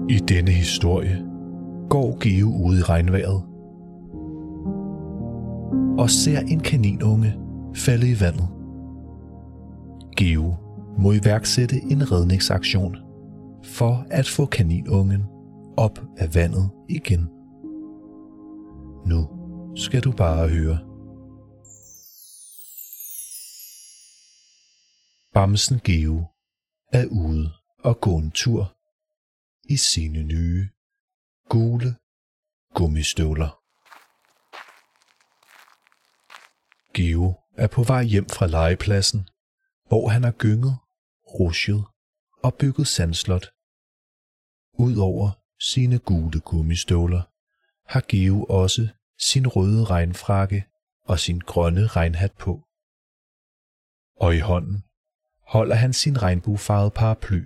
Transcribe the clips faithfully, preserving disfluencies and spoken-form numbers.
I denne historie går Geo ud i regnvejret og ser en kaninunge falde i vandet. Geo må iværksætte en redningsaktion for at få kaninungen op af vandet igen. Nu skal du bare høre. Bamsen Geo er ude og gå en tur i sine nye gule gummistøvler. Geo er på vej hjem fra legepladsen, hvor han har gynget, rushet og bygget sandslot. Udover sine gule gummistøvler har Geo også sin røde regnfrakke og sin grønne regnhat på. Og i hånden holder han sin regnbuefarvede paraply.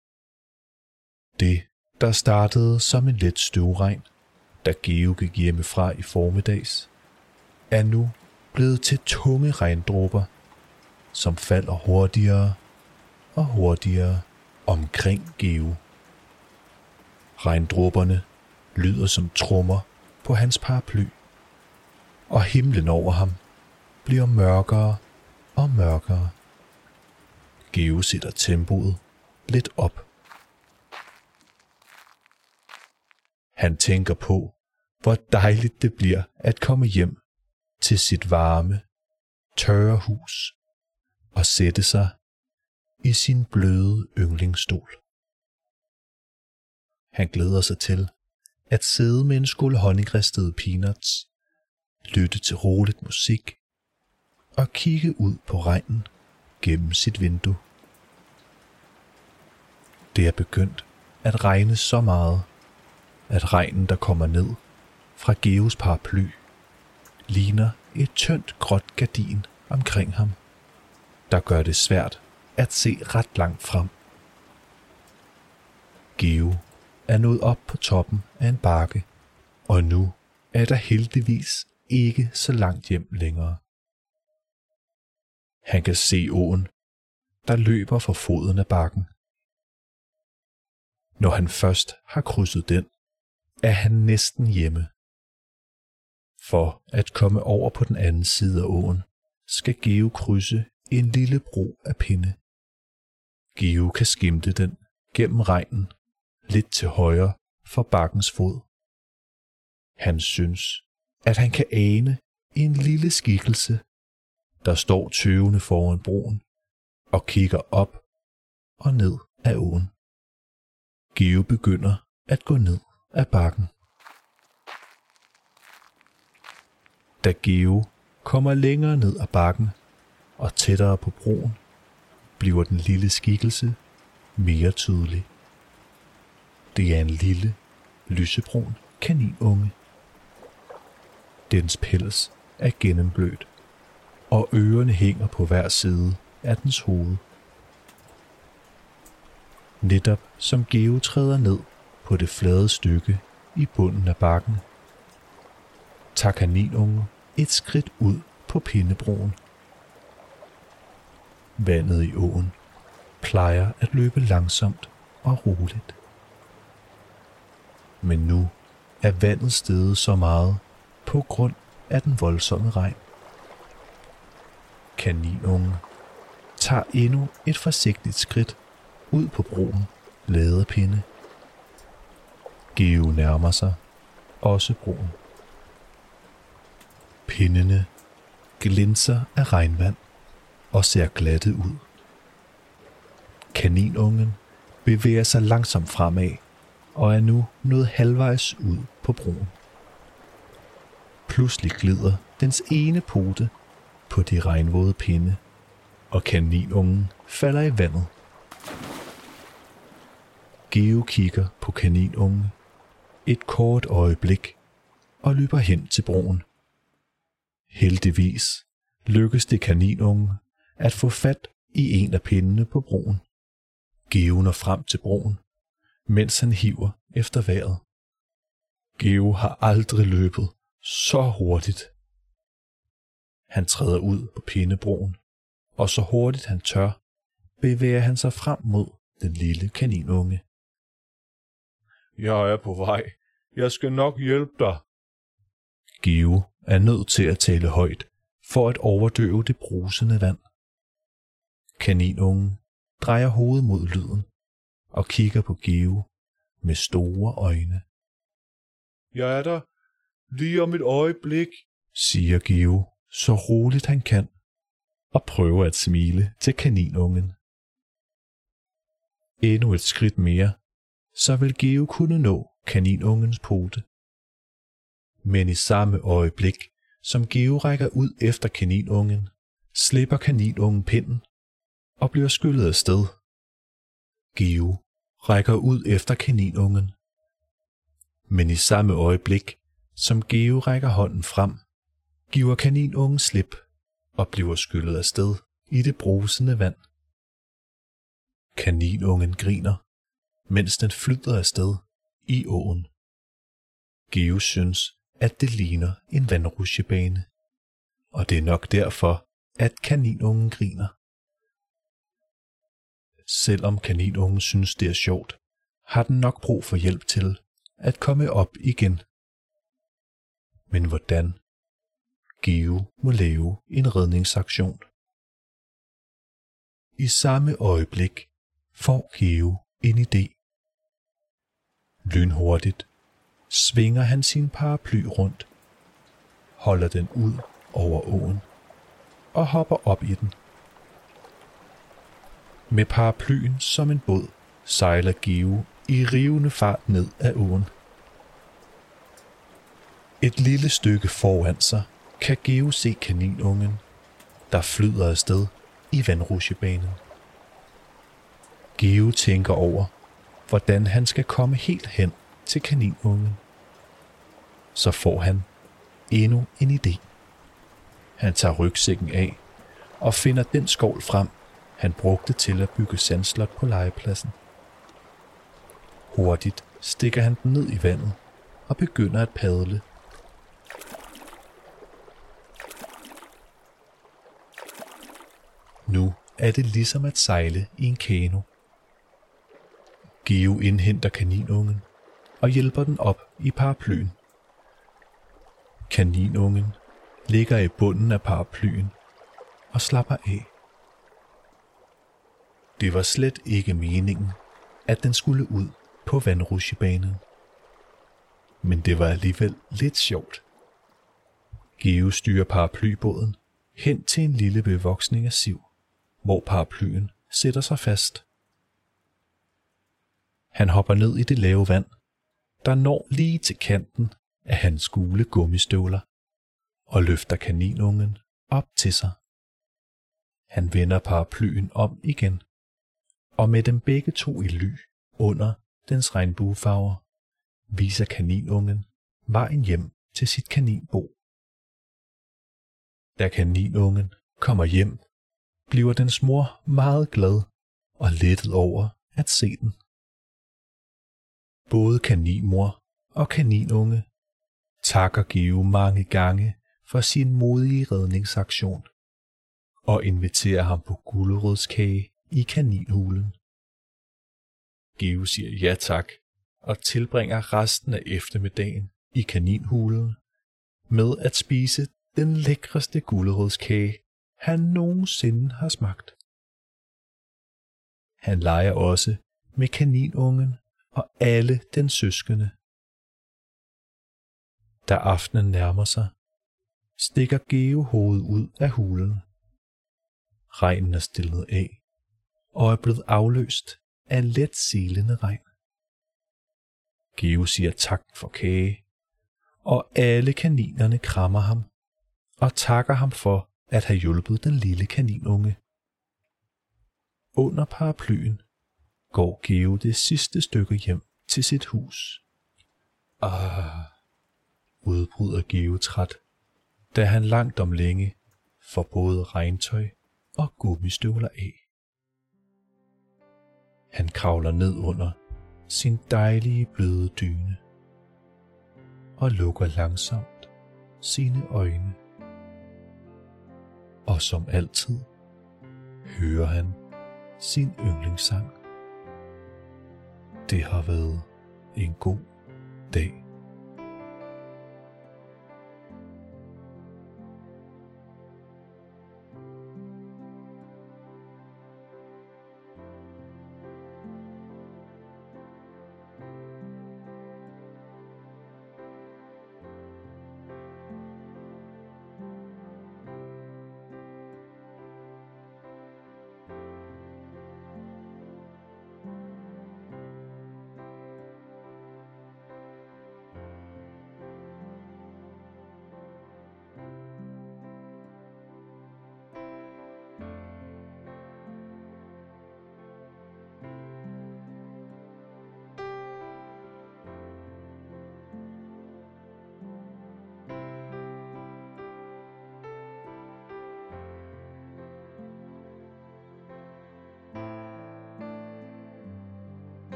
Det, der startede som en let støvregn, da Geo gik hjemmefra i formiddags, er nu blevet til tunge regndråber, som falder hurtigere og hurtigere omkring Geo. Regndråberne lyder som trommer på hans paraply, og himlen over ham bliver mørkere og mørkere. Geo sætter tempoet lidt op. Han tænker på, hvor dejligt det bliver at komme hjem til sit varme, tørre hus og sætte sig i sin bløde yndlingsstol. Han glæder sig til at sidde med en skål honningristede peanuts, lytte til roligt musik og kigge ud på regnen gennem sit vindue. Det er begyndt at regne så meget, at regnen, der kommer ned fra Geos paraply, ligner et tyndt gråt gardin omkring ham, der gør det svært at se ret langt frem. Geo er nået op på toppen af en bakke, og nu er der heldigvis ikke så langt hjem længere. Han kan se åen, der løber for foden af bakken. Når han først har krydset den, er han næsten hjemme. For at komme over på den anden side af åen, skal Geo krydse en lille bro af pinde. Geo kan skimte den gennem regnen lidt til højre for bakkens fod. Han synes, at han kan ane en lille skikkelse, der står tøvende foran broen og kigger op og ned af åen. Geo begynder at gå ned af bakken. Da Geo kommer længere ned ad bakken og tættere på broen, bliver den lille skikkelse mere tydelig. Det er en lille, lysebrun kaninunge. Dens pels er gennemblødt, og ørerne hænger på hver side af dens hoved. Netop som Geo træder ned på det flade stykke i bunden af bakken, tager kaninungen et skridt ud på pindebroen. Vandet i åen plejer at løbe langsomt og roligt. Men nu er vandet steget så meget på grund af den voldsomme regn. Kaninungen tager endnu et forsigtigt skridt ud på broen lavet af pinde. Geo nærmer sig også broen. Pindene glinser af regnvand og ser glatte ud. Kaninungen bevæger sig langsomt fremad og er nu nået halvvejs ud på broen. Pludselig glider dens ene pote på de regnvåde pinde, og kaninungen falder i vandet. Geo kigger på kaninungen et kort øjeblik og løber hen til broen. Heldigvis lykkes det kaninungen at få fat i en af pindene på broen. Geo når frem til broen, mens han hiver efter vejret. Geo har aldrig løbet så hurtigt. Han træder ud på pindebroen, og så hurtigt han tør, bevæger han sig frem mod den lille kaninunge. Jeg er på vej. Jeg skal nok hjælpe dig. Geo er nødt til at tale højt, for at overdøve det brusende vand. Kaninungen drejer hovedet mod lyden og kigger på Geo med store øjne. Jeg er der lige om et øjeblik, siger Geo så roligt han kan, og prøver at smile til kaninungen. Endnu et skridt mere, så vil Geo kunne nå kaninungens pote. Men i samme øjeblik, som Geo rækker ud efter kaninungen, slipper kaninungen pinden og bliver skyllet af sted. Geo rækker ud efter kaninungen. Men i samme øjeblik, som Geo rækker hånden frem, giver kaninungen slip og bliver skyllet af sted i det brusende vand. Kaninungen griner, mens den flyder af sted i åen. Geo synes, at det ligner en vandrutsjebane, og det er nok derfor, at kaninungen griner. Selvom kaninungen synes, det er sjovt, har den nok brug for hjælp til at komme op igen. Men hvordan? Geo må lave en redningsaktion. I samme øjeblik får Geo en idé. Lynhurtigt svinger han sin paraply rundt, holder den ud over åen og hopper op i den. Med paraplyen som en båd sejler Geo i rivende fart ned ad åen. Et lille stykke foran sig kan Geo se kaninungen, der flyder afsted i vandrutsjebanen. Geo tænker over, hvordan han skal komme helt hen til kaninungen. Så får han endnu en idé. Han tager rygsækken af og finder den skovl frem, han brugte til at bygge sandslot på legepladsen. Hurtigt stikker han den ned i vandet og begynder at padle. Nu er det ligesom at sejle i en kano. Geo indhenter kaninungen og hjælper den op i paraplyen. Kaninungen ligger i bunden af paraplyen og slapper af. Det var slet ikke meningen, at den skulle ud på vandrutsjebanen. Men det var alligevel lidt sjovt. Geo styrer paraplybåden hen til en lille bevoksning af siv, hvor paraplyen sætter sig fast. Han hopper ned i det lave vand, der når lige til kanten af hans gule gummistøvler, og løfter kaninungen op til sig. Han vender paraplyen om igen, og med dem begge to i ly under dens regnbuefarver, viser kaninungen vejen hjem til sit kaninbo. Da kaninungen kommer hjem, bliver dens mor meget glad og lettet over at se den. Både kaninmor og kaninunge takker Geo mange gange for sin modige redningsaktion og inviterer ham på gulerodskage i kaninhulen. Geo siger ja tak og tilbringer resten af eftermiddagen i kaninhulen med at spise den lækreste gulerodskage, han nogensinde har smagt. Han leger også med kaninungen og alle den søskende. Da aftenen nærmer sig, stikker Geo hovedet ud af hulen. Regnen er stillet af og er blevet afløst af let silende regn. Geo siger tak for kage, og alle kaninerne krammer ham og takker ham for at have hjulpet den lille kaninunge. Under paraplyen går Geo det sidste stykke hjem til sit hus. Ah, udbryder Geo træt, da han langt om længe får både regntøj og gummistøvler af. Han kravler ned under sin dejlige bløde dyne og lukker langsomt sine øjne. Og som altid hører han sin yndlingssang. Det har været en god dag.